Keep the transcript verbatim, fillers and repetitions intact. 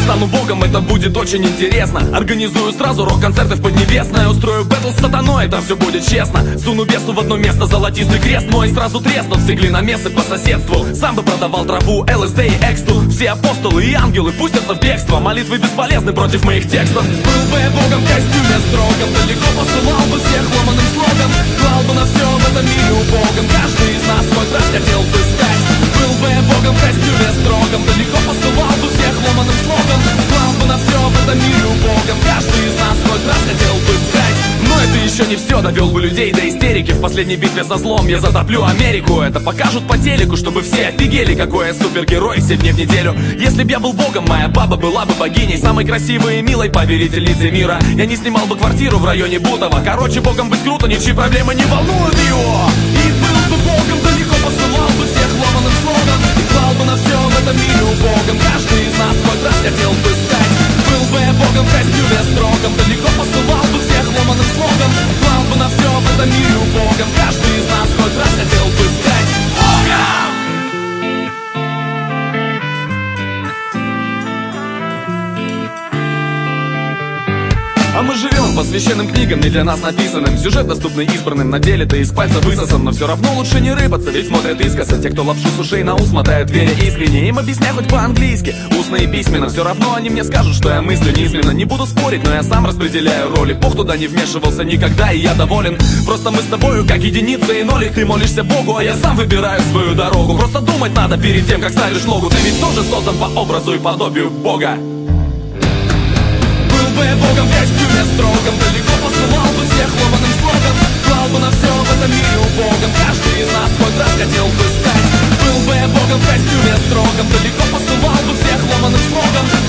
стану богом, это будет очень интересно. Организую сразу рок-концерты в Поднебесной. Устрою бэтл с сатаной, это все будет честно. Суну бесу в одно место золотистый крест, мой сразу треснут все глиномесы по соседству. Сам бы продавал траву, ЛСД и эксту. Все апостолы и ангелы пустятся в бегство. Молитвы бесполезны против моих текстов. Был бы я богом в костюме строгом, далеко посылал бы всех ломаным слогом. Клал бы на все в этом мире убогом. Каждый из нас хоть раз хотел бы стать. Был бы я богом в костюме строгом, далеко посылал бы всех ломаным слогом. Клал бы на все в этом мире убогом. Каждый из нас хоть раз хотел бы стать. Но это еще не все, довел бы людей до истерики. В последней битве со злом я затоплю Америку. Это покажут по телеку, чтобы все офигели, какой я супергерой семь дней в неделю. Если б я был богом, моя баба была бы богиней, самой красивой и милой повелительницей мира. Я не снимал бы квартиру в районе Бутово. Короче, богом быть круто, ничьи проблемы не волнуют его. И был бы богом, далеко посылал бы всех ломаным слогом. И клал бы на все в этом мире убогом. Каждый из нас хоть раз хотел бы стать. Был бы я богом в костюме строгом, далеко посылал бы всех ломаным слогом. Клал бы на все в этом мире убогом. Каждый из нас хоть раз хотел бы стать богом. А мы живем по священным книгам, не для нас написанным. Сюжет доступный избранным, на деле-то из пальца высосан. Но все равно лучше не рыпаться, ведь смотрят искоса те, кто лапшу с ушей на ус мотает, веря искренне. Им объясняй хоть по-английски, устно и письменно. Все равно они мне скажут, что я мыслю низменно. Не буду спорить, но я сам распределяю роли. Бог туда не вмешивался никогда, и я доволен. Просто мы с тобою как единица и нолик. Ты молишься Богу, а я сам выбираю свою дорогу. Просто думать надо перед тем, как ставишь ногу. Ты ведь тоже создан по образу и подобию Бога. Был бы я богом в костюме строгом, далеко посылал бы всех ломаным слогом. Клал бы на все в этом мире убогом. Каждый из нас хоть раз хотел бы стать. Был бы я богом в костюме строгом, далеко посылал бы всех ломаным слогом.